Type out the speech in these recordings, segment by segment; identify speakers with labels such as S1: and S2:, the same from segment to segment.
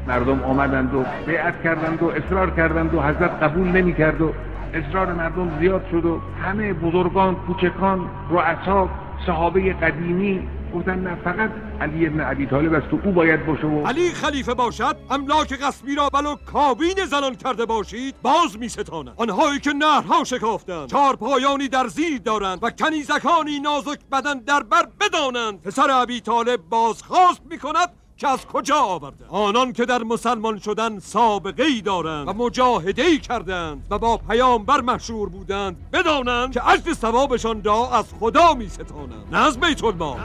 S1: مردم آمدند و بیعت کردند و اصرار کردند و حضرت قبول نمی‌کرد و اصرار مردم زیاد شد و همه بزرگان، کوچکان، رؤسا، صحابه قدیمی گفتن نه فقط علی ابن ابی طالب است و او باید باشه و
S2: علی خلیفه باشد املاک غصبی را ولو کابین زنان کرده باشید باز می ستانند. آنهایی که نهرها شکافتند، چارپایانی در زیر دارند و کنیزکانی نازک بدن در بر بدانند پسر ابی طالب بازخواست می کند که از کجا آورده. آنان که در مسلمان شدن سابقه‌ای دارند و مجاهده‌ای کردند و با پیامبر مشهور بودند بدانند که اجر ثوابشان را از خدا می ستانند نه از بیت المال.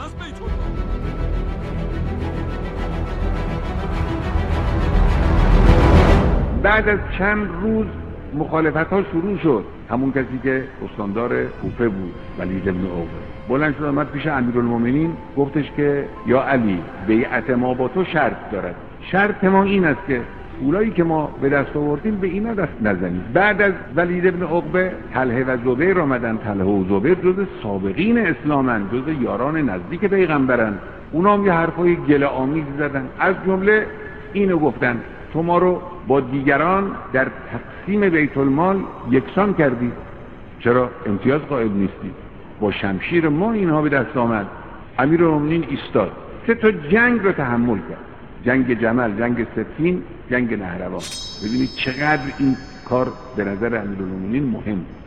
S1: بعد از چند روز مخالفت‌ها شروع شد. همون کسی که استاندار کوفه بود، ولید بن عقبه، بلند شد آمد پیش امیرالمومنین گفتش که یا علی، بیعت ما با تو شرط دارد. شرط ما این است که پولایی که ما به دست آوردیم به اینا دست نزنید. بعد از ولید بن عقبه طلحه و زبیر آمدن. طلحه و زبیر جز سابقین اسلامن، جز یاران نزدیک پیغمبرن. اونا هم یه حرفای گله آمیز زدن. از جمله اینو گفتن تو ما رو با دیگران در تقسیم بیت المال یکسان کردی، چرا امتیاز قائل نیستی؟ با شمشیر ما اینها به دست آمد. امیرالمومنین ایستاد، 3 تا جنگ رو تحمل کرد. جنگ جمل، جنگ صفین، جنگ نهروان. ببینید چقدر این کار به نظر امیرالمومنین مهم بود.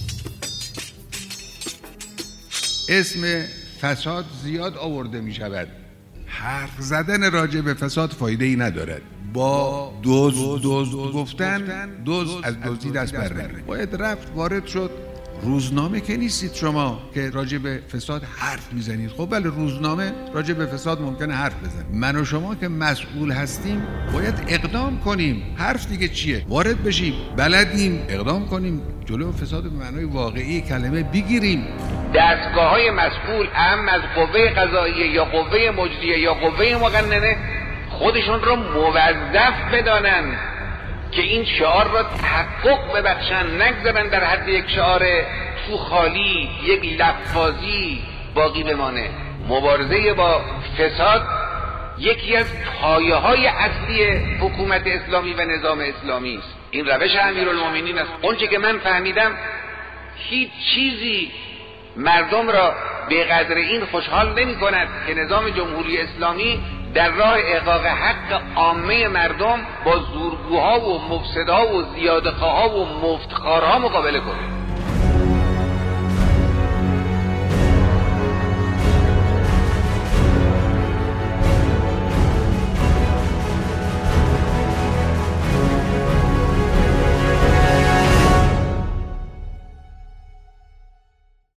S3: اسم فساد زیاد آورده می شود. حرف زدن راجع به فساد فایده ای ندارد. با دوز گفتن دوز از دزدی دست بر نمی‌دارد. باید رفت وارد شد. روزنامه که نیستید شما که راجع به فساد حرف میزنید. خب بله روزنامه راجع به فساد ممکنه حرف بزنه. من و شما که مسئول هستیم باید اقدام کنیم. حرف دیگه چیه؟ وارد بشیم، بلدیم، اقدام کنیم، جلو فساد به معنای واقعی کلمه بگیریم.
S4: دستگاه‌های مسئول هم از قوه قضاییه یا قوه مجریه یا قوه مقننه خودشون رو موظف بدانن که این شعار را تحقق ببخشن، نگذارن در حد یک شعار تو خالی، یک لفاظی باقی بمانه. مبارزه با فساد یکی از پایه‌های اصلی حکومت اسلامی و نظام اسلامی است. این روش امیرالمومنین است. اونچه که من فهمیدم هیچ چیزی مردم را به قدر این خوشحال نمی کند که نظام جمهوری اسلامی در راه احقاق حق عامه مردم با زورگوها و مفسدها و زیادخواها و مفتخارها مقابله کنه.